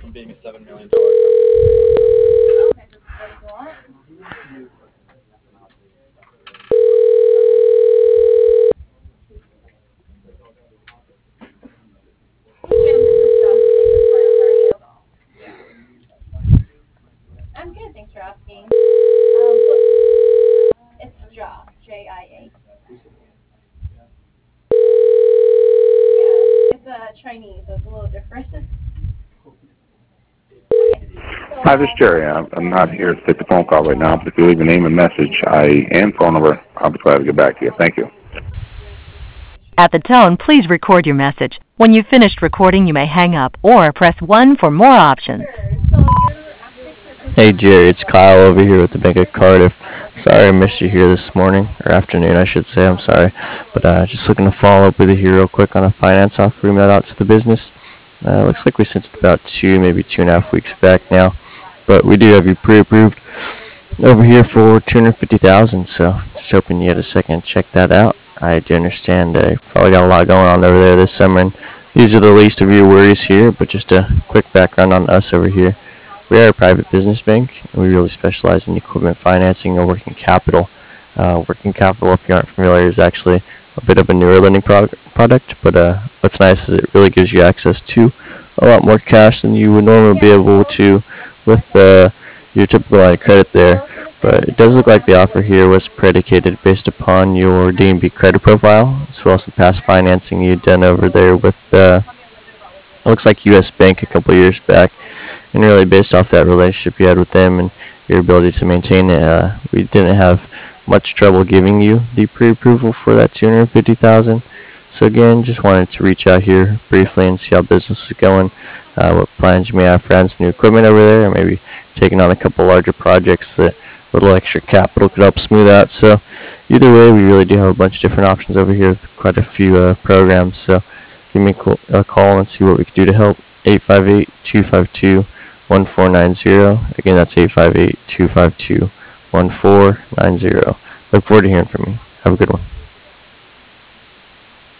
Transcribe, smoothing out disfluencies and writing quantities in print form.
from being a $7 million company. Okay, this is what you want. Hey Jim, this is Josh with Vegas Plan. How are you? I'm good, thanks for asking. It's Jia, Jia. Yeah, it's Chinese, so it's a little different. Okay, so Hi, this is Jerry. I'm not here to take the phone call right now, but if you leave a name and message and phone number, I'll be glad to get back to you. Thank you. At the tone, please record your message. When you've finished recording, you may hang up or press 1 for more options. sure. So you're asking for Hey personal Jerry, it's information. Kyle over here with the Bank of Cardiff. Sorry I missed you here this morning, or afternoon I should say, I'm sorry. But just looking to follow up with you here real quick on a finance offer we made out to the business. Looks like we sent it about 2.5 weeks back now. But we do have you pre-approved over here for $250,000, so just hoping you had a second to check that out. I do understand you've probably got a lot going on over there this summer, and these are the least of your worries here, but just a quick background on us over here. We are a private business bank, and we really specialize in equipment financing and working capital. Working capital, if you aren't familiar, is actually a bit of a newer lending product, but what's nice is it really gives you access to a lot more cash than you would normally be Yeah, able to with your typical line of credit there. But it does look like the offer here was predicated based upon your DNB credit profile, as well as the past financing you'd done over there with, it looks like U.S. Bank a couple years back, and really based off that relationship you had with them and your ability to maintain it, we didn't have much trouble giving you the pre-approval for that 250,000. So again, just wanted to reach out here briefly and see how business is going, what plans you may have for adding some new equipment over there, or maybe taking on a couple larger projects that a little extra capital could help smooth out. So either way, we really do have a bunch of different options over here with quite a few programs. So give me a call and see what we can do to help. 858-252-1490. Again, that's 858-252-1490. Look forward to hearing from you. Have a good one.